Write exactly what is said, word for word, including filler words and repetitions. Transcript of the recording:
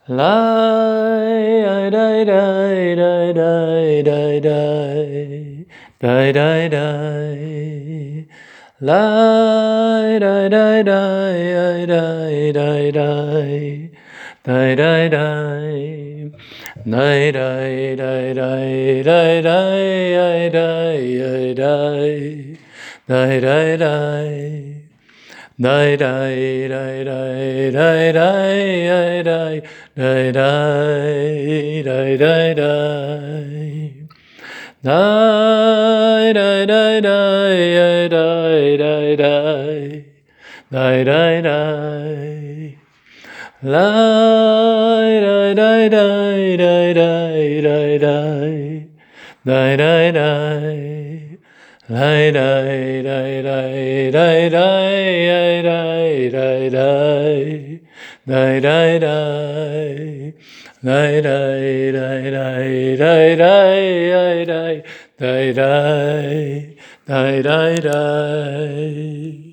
Lie, die, die, die, die, die, die, die, die, die. Lie, die, die, die, die, die, die, die, die, die. Die, die, die, die, die, die, die, die, die, die, die. Die, die, die, die, die, die, die, die, die, die, die, die. Die, die, die, die, die, die, die. Die, die, die. Lie, die, die, die, die, die, die, die. Die, die, die. Lie, die, die, die, die, die, die, die, die. Die, die, die. Die, die, die, die, die, die, die, die, die, die, die, die.